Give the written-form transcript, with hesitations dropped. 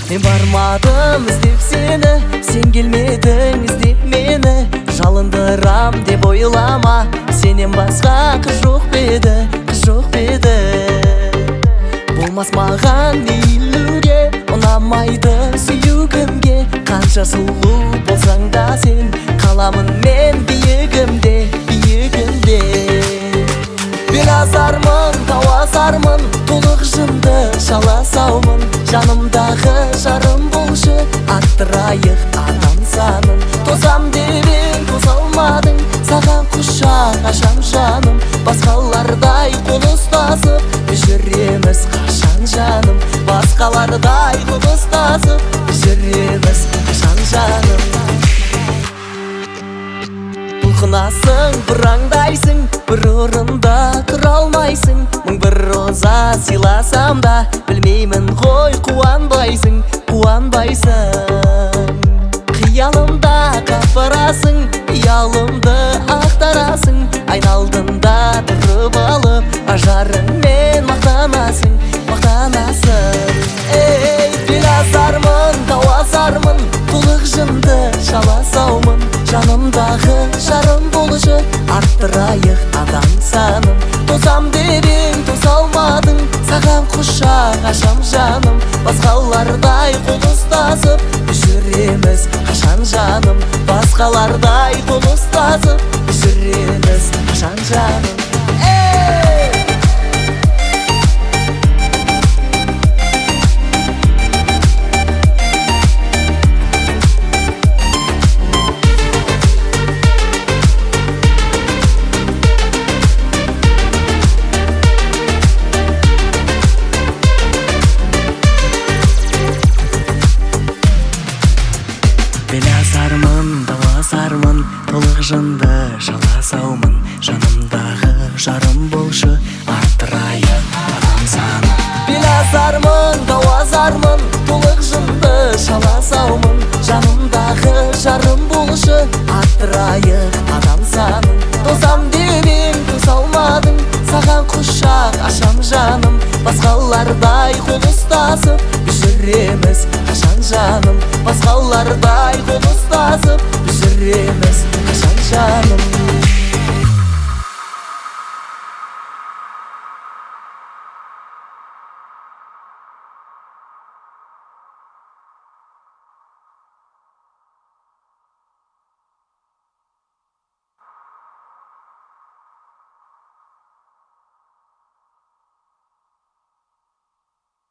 Мен бармадым іздеп сені, сен келмедің іздеп мені. Жалындырам деп ойлама, сенен басқа қыз жоқ беді, қыз жоқ беді. Болмас маған мейліге, ұнамайды сүйгімге. Қанша сұлу болсаң да сен, қаламын мен биігімде, биігімде. Мен азармын, тауасармын, толық жынды шаласаумын. Жанымдағы жарым болшы, арттырайық адам санын. Тосам деп тоса алмадың, саған құшақ ашам жаным. Басқалардай қол ұстасып жүреміз қашан жаным. Басқалардай қол ұстасып жүреміз қашан жаным. Бұлқынасың, бұраңдайсың, бір орында тұра алмайсың. Мың бір роза сыйласам да, білмеймін ғой қуанбайсың, қуанбайсың. Қиялымда қапырасың, ұялымды ақтарасың. Айналдында тұрып алып, ажарыңмен мақтанасың, мақтанасың. Ей, мен азармын, тауасармын, толық жынды шаласаумын. Жанымдағы жарым болшы, арттырайық адам санын. Тосам деп тоса алмадың, саған құшақ ашам жаным. Басқалардай қол ұстасып жүреміз қашан жаным. Басқалардай қол ұстасып жүреміз қашан жаным. Беласармын, тауасармын, толық жынды шаласаумын. Жанымдағы жарым болшы, арттырайық адам санын. Беласармын, тауасармын, толық жынды шаласаумын. Жанымдағы жарым болшы, арттырайық адам санын. Тосам деп тоса алмадың, саған құшақ ашам жаным. Басқалардай қол ұстасып жүреміз қашан жаным. Басқалардай қол ұстасып жүреміз қашан жаным.